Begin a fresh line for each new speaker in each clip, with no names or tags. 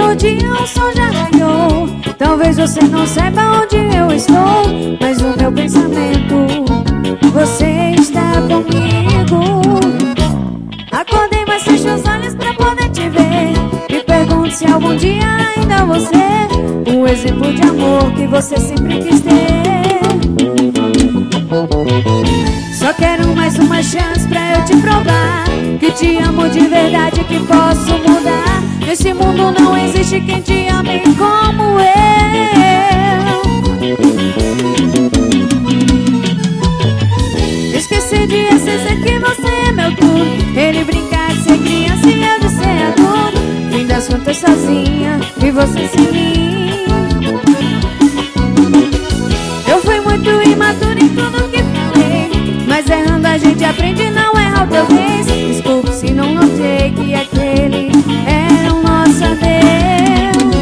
o dia, o sol já raiou. Talvez você não saiba onde eu estou, mas no meu pensamento você está comigo. Acordei, mas fecho os olhos pra poder te ver. Me pergunto se algum dia ainda você, o exemplo de amor que você sempre quis ter. Só quero mais uma chance pra eu te provar que te amo de verdade, que posso mudar. Nesse mundo não existe quem te ame como eu. Esqueci de dizer que você é meu tudo. Ele brincar de ser criança e eu de ser adulto. Fim das contas sozinha e você sem mim. Eu fui muito imaturo em tudo que falei, mas errando a gente aprende, não erra outra vez. Desculpe se não notei que aquele era o nosso adeus.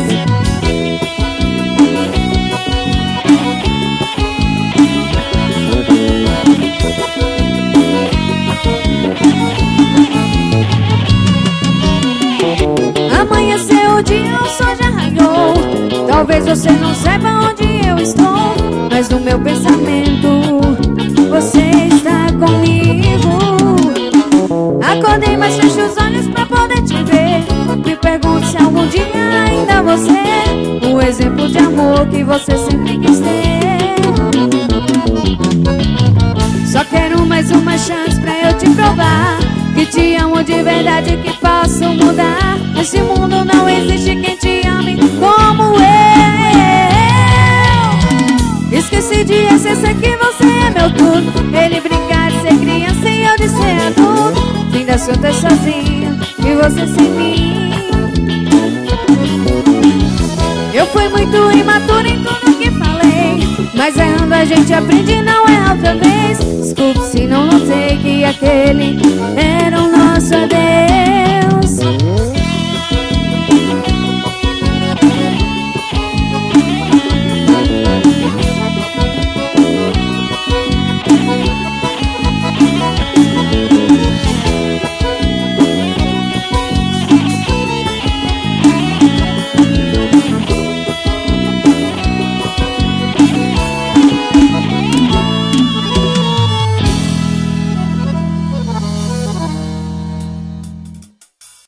Amanheceu o dia, o sol já raiou. Talvez você não saiba onde eu estou, mas no meu pensamento você está comigo. Acordei, mas fecho os olhos pra poder te ver. Me pergunto se algum dia ainda você, o exemplo de amor que você sempre quis ter. Só quero mais uma chance pra eu te provar que te amo de verdade, que posso mudar. Nesse mundo não existe quem te ame como eu. Esqueci de esquecer que você é meu tudo. Ele brincar de ser criança e eu de ser adulto. Fim das contas sozinha e você sem mim. Eu fui muito imaturo em tudo que falei, mas errando a gente aprende, não é outra vez. Desculpe se não notei que aquele era o nosso adeus.